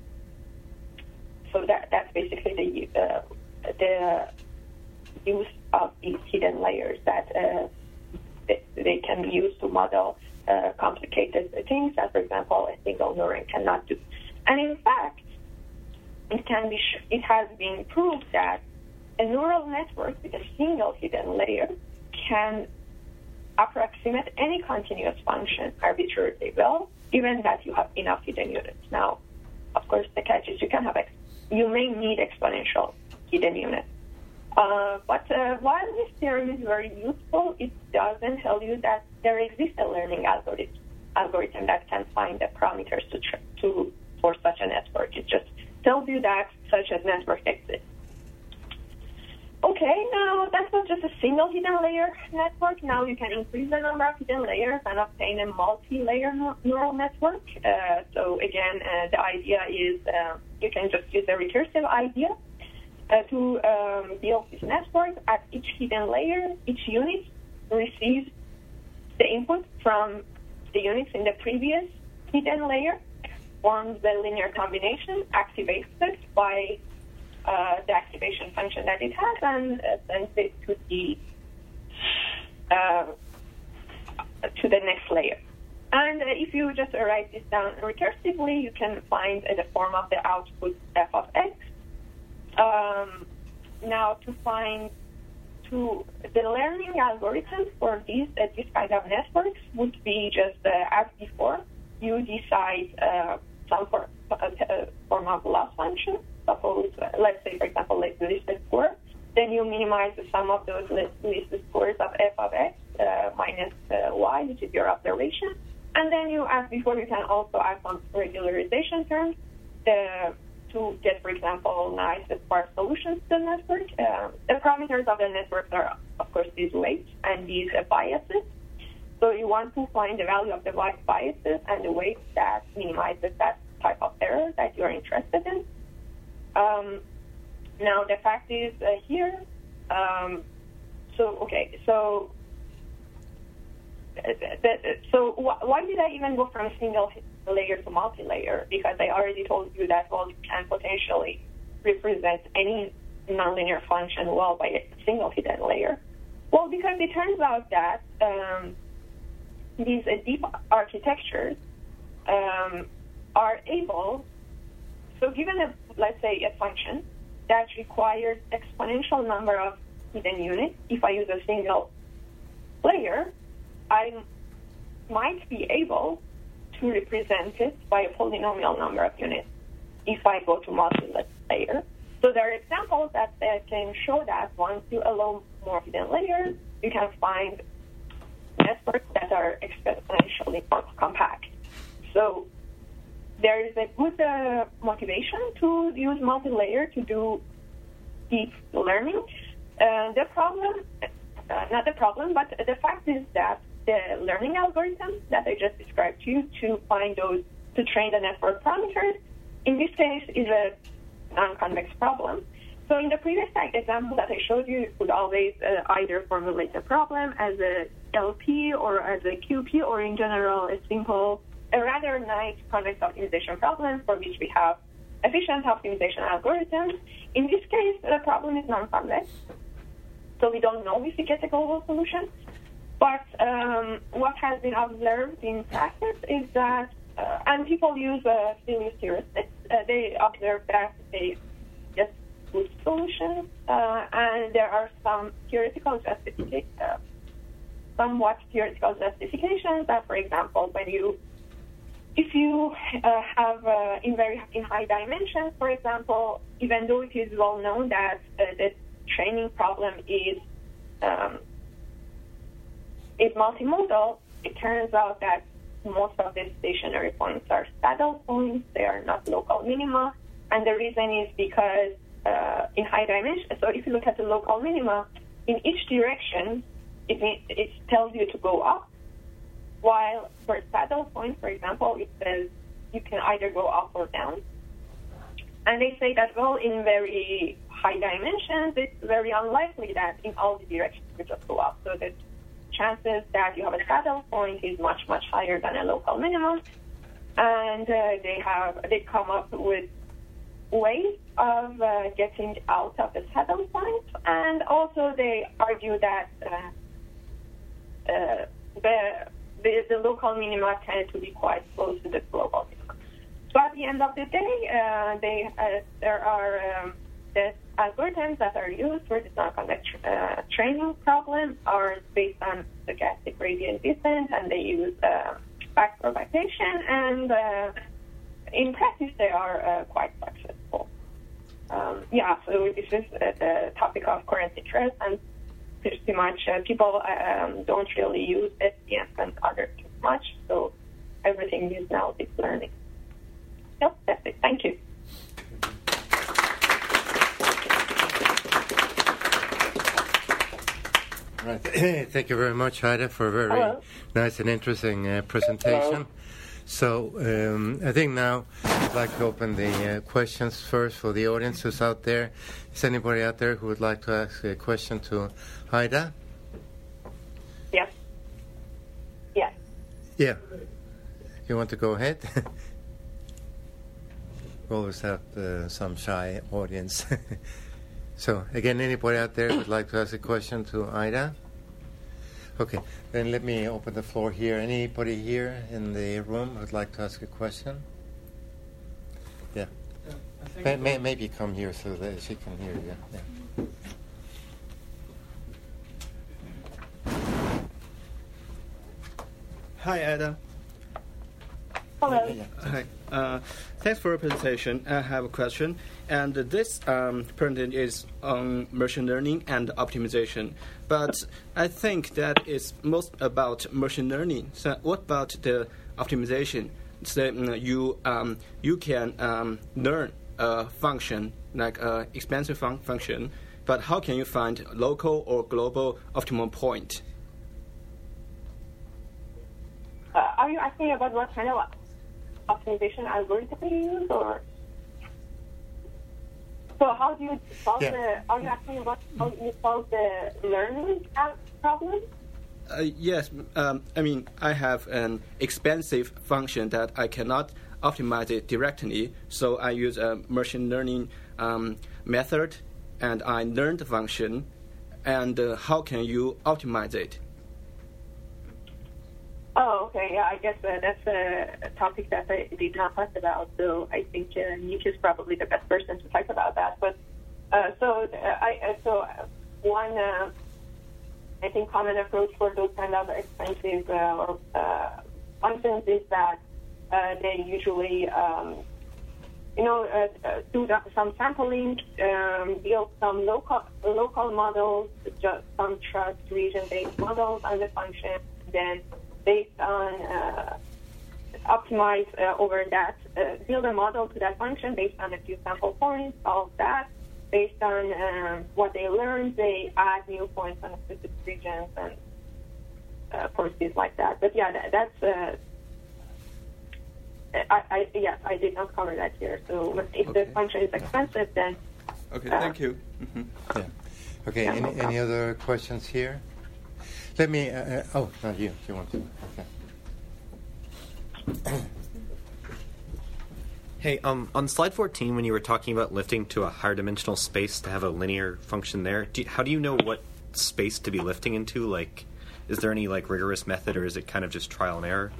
So that that's basically the uh, the use of these hidden layers, that uh, they, they can be used to model uh, complicated things that, for example, a single neuron cannot do. And in fact, it can be sh- it has been proved that a neural network with a single hidden layer can approximate any continuous function arbitrarily well, even that you have enough hidden units. Now, of course, the catch is you can have ex- you may need exponential hidden units. Uh, but uh, while this theorem is very useful, it doesn't tell you that there exists a learning algorithm, algorithm that can find the parameters to, tr- to for such a network. It just tells you that such a network exists. Okay, now that was just a single hidden layer network. Now you can increase the number of hidden layers and obtain a multi-layer neural network. Uh, so again, uh, the idea is uh, you can just use a recursive idea uh, to um, build this network. At each hidden layer, each unit receives the input from the units in the previous hidden layer, forms the linear combination, activates it by Uh, the activation function that it has, and uh, sends it to the uh, to the next layer. And uh, if you just write this down recursively, you can find uh, the form of the output f of x. Um, now, to find to the learning algorithm for these uh, this kind of networks would be just uh, as before. You decide uh, some for, uh, form of loss function. Suppose, uh, let's say, for example, like the listed score, then you minimize the sum of those list- listed scores of f of x uh, minus uh, y, which is your observation. And then you, as before, you can also add some regularization terms uh, to get, for example, nice sparse solutions to the network. Uh, the parameters of the network are, of course, these weights and these uh, biases. So you want to find the value of the biases and the weights that minimizes that type of error that you're interested in. Um, now, the fact is uh, here, um, so, okay, so, uh, the, so wh- why did I even go from single layer to multi-layer? Because I already told you that, well, you can potentially represent any nonlinear function well by a single hidden layer. Well, because it turns out that um, these uh, deep architectures um, are able, so given a, let's say, a function that requires exponential number of hidden units, if I use a single layer, I might be able to represent it by a polynomial number of units if I go to multi-layer. So there are examples that uh, can show that once you allow more hidden layers, you can find networks that are exponentially compact. So there is a good uh, motivation to use multi-layer to do deep learning. Uh, the problem, uh, not the problem, but the fact is that the learning algorithm that I just described to you to find those, to train the network parameters, in this case is a non-convex problem. So in the previous example that I showed you, you could always uh, either formulate the problem as a L P or as a Q P, or in general a simple a rather nice convex optimization problem for which we have efficient optimization algorithms. In this case, the problem is non-convex, so we don't know if we get a global solution. But um, what has been observed in practice is that, uh, and people use uh, still use heuristics, uh, they observe that they get good solutions, uh, and there are some theoretical justifications, uh, somewhat theoretical justifications that, for example, when you If you uh, have uh, in very in high dimensions, for example, even though it is well known that uh, the training problem is um, is multimodal, it turns out that most of the stationary points are saddle points. They are not local minima. And the reason is because uh, in high dimension, so if you look at the local minima, in each direction, it, it tells you to go up, while for saddle point, for example, it says you can either go up or down. And they say that, well, in very high dimensions, it's very unlikely that in all the directions you just go up. So the chances that you have a saddle point is much, much higher than a local minimum. And uh, they have they come up with ways of uh, getting out of the saddle point. And also they argue that uh, uh, the, the the local minima tend to be quite close to the global minima. So at the end of the day, uh, they uh, there are um, the algorithms that are used for the non-convex uh, training problem are based on stochastic gradient descent, and they use uh, back propagation, and uh, in practice they are uh, quite successful. Um, yeah, so this is uh, the topic of current interest, and pretty much uh, people um, don't really use S D M and others too much, so everything is now deep learning. Yep, that's it. Thank you. Right. Thank you very much, Haida, for a very Hello. nice and interesting uh, presentation. Hello. So um, I think now I'd like to open the uh, questions first for the audience who's out there. Is anybody out there who would like to ask a question to Haida? Yes. Yes. Yeah. You want to go ahead? We always have uh, some shy audience. So, again, anybody out there would like to ask a question to Haida? Okay, then let me open the floor here. Anybody here in the room would like to ask a question? Yeah. Yeah, I think May, may, maybe come here so that she can hear you. Yeah. Hi, Ada. Hello. Yeah, yeah. Hi. Uh, thanks for your presentation. I have a question. And this um, presentation is on machine learning and optimization. But I think that is most about machine learning. So what about the optimization? So um, you um, you can um, learn a function, like an expensive fun- function, but how can you find local or global optimal point? Uh, are you asking about what kind of optimization algorithm you use, or so how do you solve Yeah. the? Are you asking about how you solve the learning problem? Uh, yes, um, I mean, I have an expensive function that I cannot optimize it directly, so I use a machine learning um, method, and I learn the function, and uh, how can you optimize it? Oh, okay. Yeah, I guess uh, that's a topic that I did not talk about, so I think uh, Nick is probably the best person to talk about that. But uh, so uh, I uh, so one. Uh, I think common approach for those kind of expensive uh, or uh, functions is that uh, they usually, um, you know, uh, uh, do the, some sampling, um, build some local local models, just some trust region-based models on the function, then based on uh, optimize uh, over that, uh, build a model to that function based on a few sample points, all of that. Based on um, what they learned, they add new points on specific regions and uh, proceed like that. But yeah, that, that's uh, I, I yes, I did not cover that here. So if Okay. the function is expensive, then Okay, uh, thank you. Mm-hmm. Yeah. Okay, Yeah, any, no any problem. other questions here? Let me, uh, uh, oh, no, you, you want to, okay. Hey, um, on slide fourteen, when you were talking about lifting to a higher dimensional space to have a linear function there, do you, how do you know what space to be lifting into? Like, is there any like rigorous method, or is it kind of just trial and error?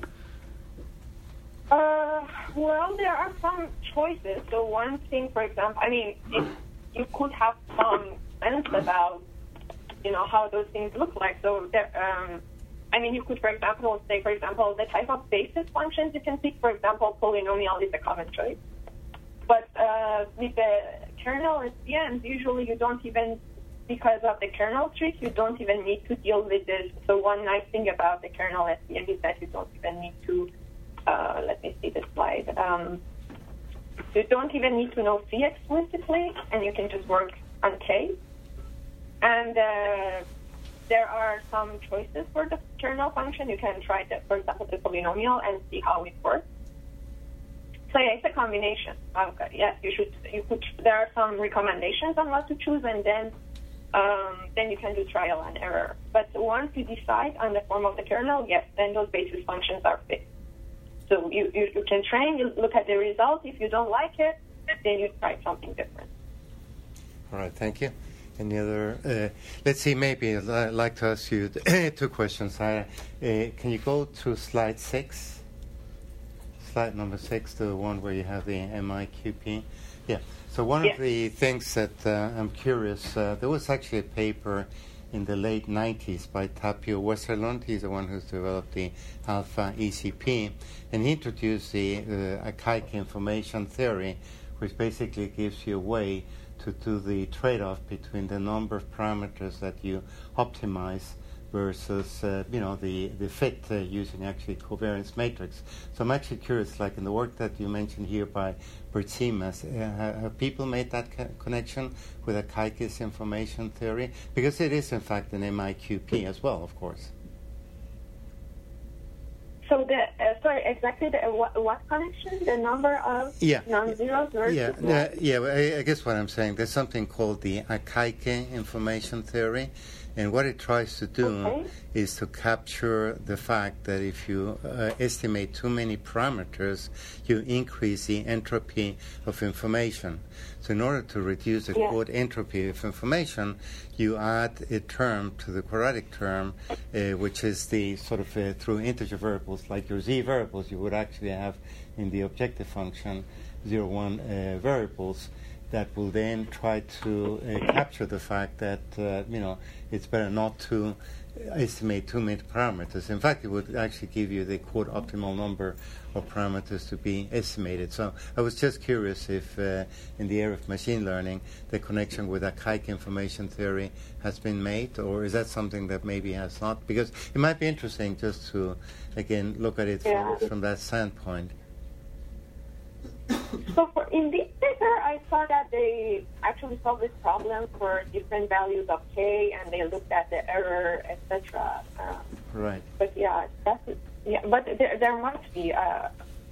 Uh, well, there are some choices. So one thing, for example, I mean, it, you could have some sense about, you know, how those things look like. So there, um, I mean, you could, for example, say, for example, the type of basis functions you can pick. For example, polynomial is a common choice. But uh, with the kernel S V Ms, usually you don't even because of the kernel trick, you don't even need to deal with this. So one nice thing about the kernel S V M is that you don't even need to, uh, let me see the slide. Um, you don't even need to know C explicitly, and you can just work on K. And uh, there are some choices for the kernel function. You can try, the, for example, the polynomial and see how it works. So yeah, it's a combination. Okay, yes, you should. You could. There are some recommendations on what to choose, and then um, then you can do trial and error. But once you decide on the form of the kernel, yes, then those basis functions are fixed. So you, you, you can train. You look at the result. If you don't like it, then you try something different. All right, thank you. Any other? Uh, let's see. Maybe I'd like to ask you two questions. I, uh, can you go to slide six? Slide number six, the one where you have the M I Q P. Yeah. So one yeah. of the things that uh, I'm curious, uh, there was actually a paper in the late nineties by Tapio Westerlund. He's the one who's developed the alpha E C P, and he introduced the uh, Akaike information theory, which basically gives you a way to do the trade-off between the number of parameters that you optimize versus, uh, you know, the, the fit uh, using actually covariance matrix. So I'm actually curious, like in the work that you mentioned here by Bert Siemens, uh, have people made that co- connection with Akaike's information theory? Because it is, in fact, an M I Q P as well, of course. So the uh, sorry, exactly the, uh, what, what connection? The number of yeah. non-zeros versus yeah, what? uh, yeah. Well, I, I guess what I'm saying, there's something called the Akaike information theory, and what it tries to do okay. is to capture the fact that if you uh, estimate too many parameters, you increase the entropy of information. So in order to reduce the yeah. quote entropy of information, you add a term to the quadratic term, uh, which is the sort of uh, through integer variables, like your z variables, you would actually have in the objective function zero, one uh, variables that will then try to uh, capture the fact that, uh, you know, it's better not to estimate too many parameters. In fact, it would actually give you the quote optimal number of parameters to be estimated. So I was just curious if uh, in the area of machine learning, the connection with Akaike information theory has been made, or is that something that maybe has not? Because it might be interesting just to, again, look at it yeah. from, from that standpoint. So for, in this paper, I saw that they actually solved this problem for different values of k, and they looked at the error, et cetera. Um, right. But yeah, that's yeah. But there, there must be. Uh,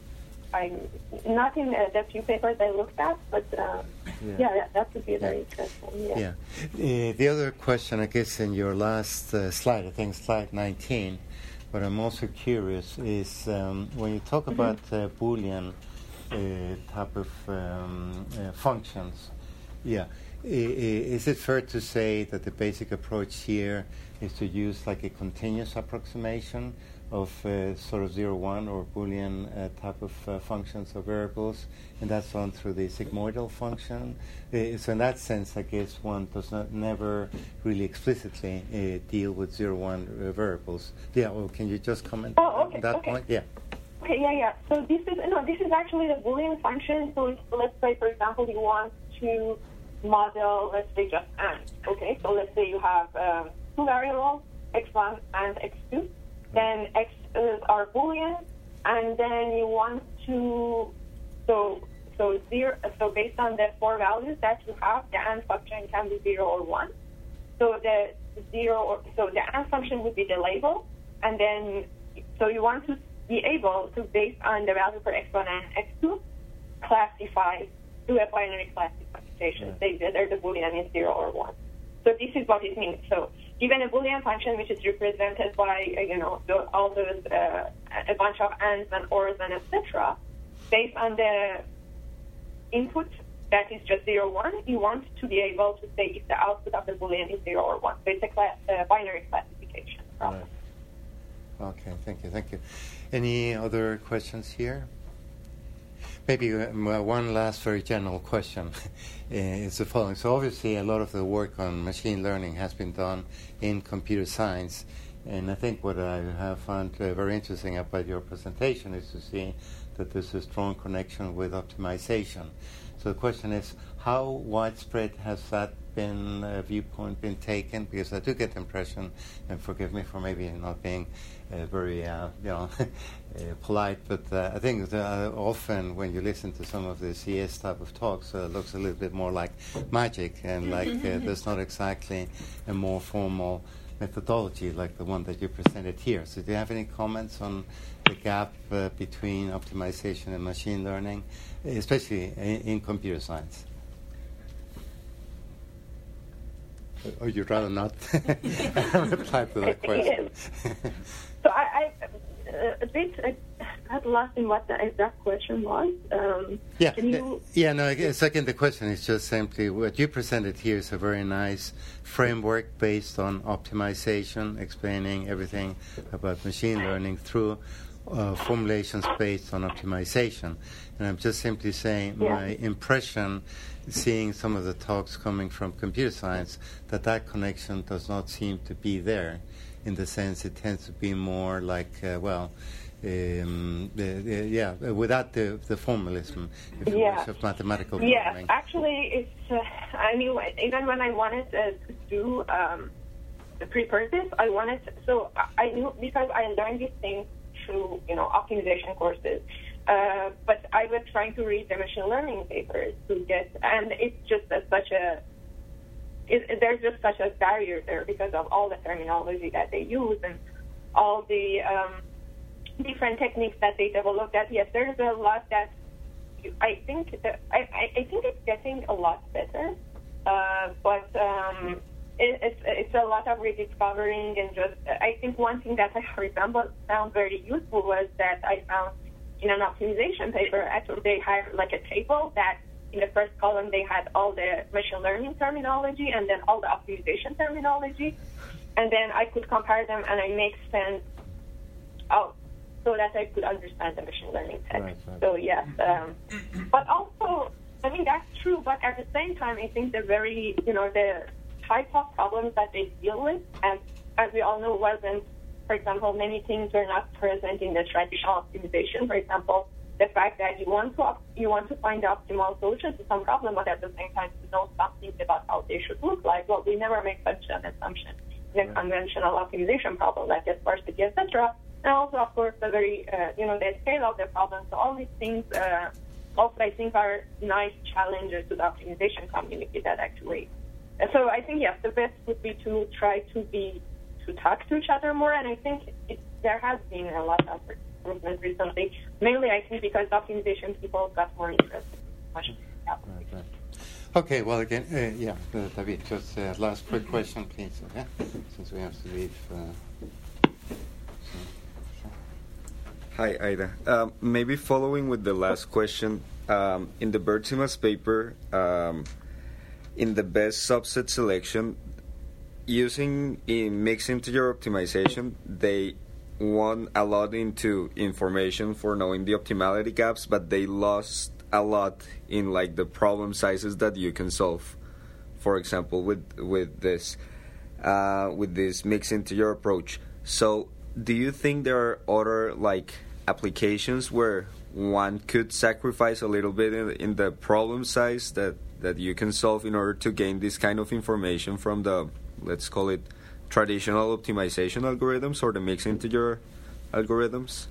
I not in uh, the few papers I looked at, but um, yeah. yeah, that, that would be very yeah. interesting. Yeah. yeah. Uh, the other question, I guess, in your last uh, slide, I think slide nineteen. But I'm also curious is um, when you talk mm-hmm. about uh, Boolean. Uh, type of um, uh, functions. Yeah. I, I, is it fair to say that the basic approach here is to use like a continuous approximation of uh, sort of zero, one or Boolean uh, type of uh, functions or variables, and that's done through the sigmoidal function? Uh, so in that sense, I guess one does not never really explicitly uh, deal with zero, one uh, variables. Yeah, well, can you just comment oh, okay, on that okay. point? Yeah. Okay, yeah, yeah. So this is no, this is actually the Boolean function. So let's say, for example, you want to model, let's say, just n. Okay, so let's say you have um, two variables, x one and x two. Then x are Boolean, and then you want to so so zero. So based on the four values that you have, the n function can be zero or one. So the zero or so the n function would be the label, and then so you want to be able to, based on the value for x one and x two, classify, do a binary classification, yeah. say whether the Boolean is zero or one. So this is what it means. So given a Boolean function which is represented by, uh, you know, the, all those, uh, a bunch of ands and ors and et cetera, based on the input that is just zero, one, you want to be able to say if the output of the Boolean is zero or one. So it's a class, uh, binary classification problem. Right. Okay, thank you, thank you. Any other questions here? Maybe uh, one last very general question is the following. So obviously a lot of the work on machine learning has been done in computer science, and I think what I have found uh, very interesting about your presentation is to see that there's a strong connection with optimization. So the question is, how widespread has that been uh, viewpoint been taken? Because I do get the impression, and forgive me for maybe not being uh, very, uh, you know, uh, polite, but uh, I think that, uh, often when you listen to some of the C S type of talks, uh, it looks a little bit more like magic, and like uh, there's not exactly a more formal methodology like the one that you presented here. So do you have any comments on the gap uh, between optimization and machine learning, especially in, in computer science? Or you'd rather not reply to that question? So I, I uh, a bit uh, got lost in what the exact question was. Um, yeah, can you yeah. No, a second. The question is just simply what you presented here is a very nice framework based on optimization, explaining everything about machine learning through uh, formulations based on optimization. And I'm just simply saying yeah. my impression, seeing some of the talks coming from computer science, that that connection does not seem to be there, in the sense it tends to be more like, uh, well, um, the, the, yeah, without the, the formalism, if you yeah. wish, of mathematical Yes, programming. actually, it's, uh, I mean, even when I wanted uh, to do um, the pre-purpose, I wanted, to, so I knew, because I learned these things through, you know, optimization courses, uh, but I was trying to read the machine learning papers to get, and it's just a, such a, it, there's just such a barrier there because of all the terminology that they use and all the um, different techniques that they develop. That yes, there's a lot that you, I think that I, I think it's getting a lot better, uh, but um, it, it's it's a lot of rediscovering and just. I think one thing that I remember found very useful was that I found in an optimization paper actually they had like a table that. In the first column, they had all the machine learning terminology and then all the optimization terminology. And then I could compare them and I make sense out so that I could understand the machine learning text. Right, right. So, yes. Um, but also, I mean, that's true. But at the same time, I think the very, you know, the type of problems that they deal with, and as we all know, wasn't, for example, many things were not present in the traditional optimization. For example, the fact that you want to you want to find the optimal solution to some problem, but at the same time you know something about how they should look like. Well, we never make such an assumption in a conventional optimization problem like sparsity, et cetera. And also, of course, the very uh, you know the scale of the problem. So all these things uh, also I think are nice challenges to the optimization community that actually. And so I think yes, the best would be to try to be to talk to each other more, and I think it, there has been a lot of improvement recently. Mainly, I think because optimization people got more interested. Right, right. Okay, well, again, uh, yeah, uh, David, just uh, last quick question, please. Okay, since we have to leave. Uh, so, sure. Hi, Aida. Um, maybe following with the last question, um, in the Bertsimas paper, um, in the best subset selection, using in mixed integer optimization, they won a lot into information for knowing the optimality gaps, but they lost a lot in like the problem sizes that you can solve. For example, with with this uh, with this mixed integer approach. So, do you think there are other like applications where one could sacrifice a little bit in, in the problem size that that you can solve in order to gain this kind of information from the, let's call it, traditional optimization algorithms or the mixed integer algorithms?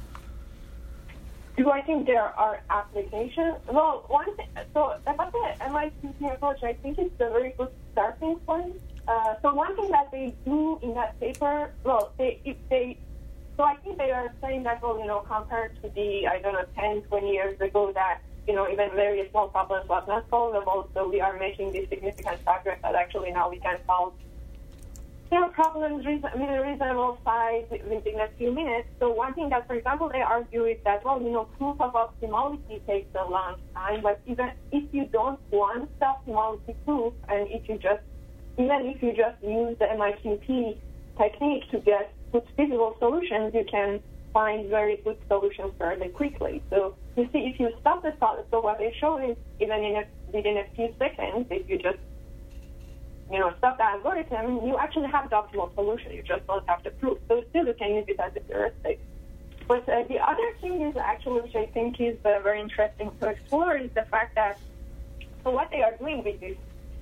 Do I think there are applications? Well, one thing, so about the M I C T approach, I think it's a very good starting point. Uh, so one thing that they do in that paper, well, they if they, so I think they are saying that, well, you know, compared to the, I don't know, ten, twenty years ago that, you know, even very small problems was not solvable, so we are making this significant progress that actually now we can solve there are problems reason, with a reasonable size within a few minutes. So one thing that, for example, they argue is that, well, you know, proof of optimality takes a long time, but even if you don't want the optimality proof, and if you just, even if you just use the M I Q P technique to get good feasible solutions, you can find very good solutions fairly quickly. So you see, if you stop the process, so what they show is even in a, within a few seconds, if you just you know, stop the algorithm, you actually have the optimal solution. You just don't have the proof. So still you can use it as a heuristic. But uh, the other thing is actually, which I think is uh, very interesting to explore, is the fact that, so what they are doing with this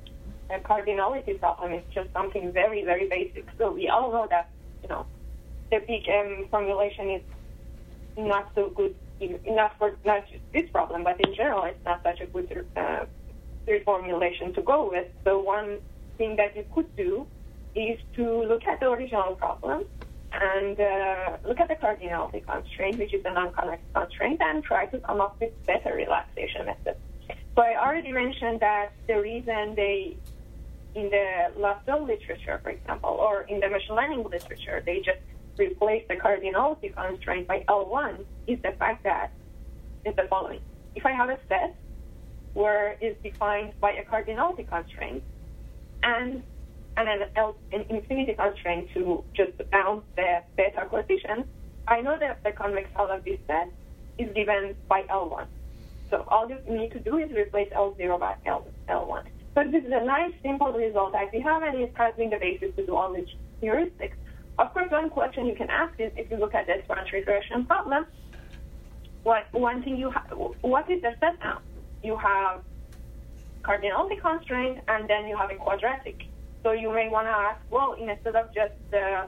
a cardinality problem is just something very, very basic. So we all know that, you know, the big M formulation is not so good, not for not just this problem, but in general, it's not such a good uh, reformulation to go with. So one thing that you could do is to look at the original problem and uh, look at the cardinality constraint, which is a non-convex constraint, and try to come up with better relaxation methods. So I already mentioned that the reason they, in the Lasso literature, for example, or in the machine learning literature, they just replace the cardinality constraint by L one is the fact that it's the following. If I have a set where it's defined by a cardinality constraint and and an, L, an infinity constraint to just bound the beta coefficient, I know that the convex hull of this set is given by L one. So all you need to do is replace L zero by L, L1. So this is a nice, simple result that we have, and it has been the basis to do all these heuristics. Of course, one question you can ask is, if you look at the branch regression problem, what one thing you ha- what is the set now? You have cardinality constraint, and then you have a quadratic. So you may want to ask, well, instead of just uh,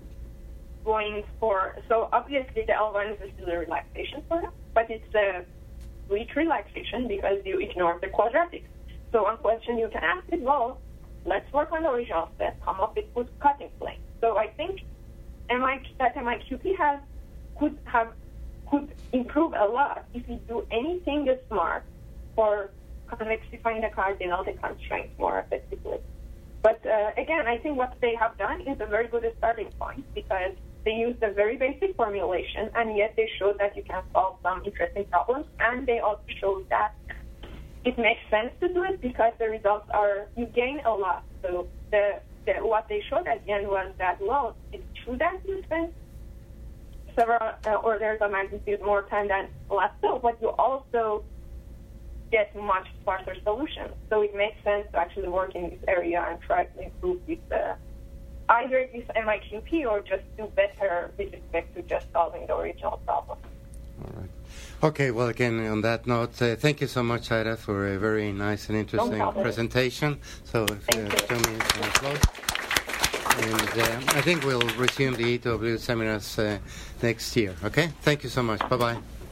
going for, so obviously the L one is still a relaxation for them, but it's a weak relaxation because you ignore the quadratics. So one question you can ask is, well, let's work on the original set, come up with good cutting plane. So I think M I, that M I Q P has could have could improve a lot if we do anything smart for convexifying the cardinality constraint more effectively. But uh, again, I think what they have done is a very good starting point because they used a very basic formulation, and yet they showed that you can solve some interesting problems, and they also showed that it makes sense to do it because the results are, you gain a lot. So the, the what they showed at the end was that, well, it's true that you spend several uh, orders of magnitude more time than Lasso, but you also get much sparser solutions. So it makes sense to actually work in this area and try to improve this, uh, either this M I Q P or just do better with respect to just solving the original problem. All right. Okay, well, again, on that note, uh, thank you so much, Aida, for a very nice and interesting No presentation. So, uh, show me some applause. And uh, I think we'll resume the E W seminars uh, next year, okay? Thank you so much. Bye-bye.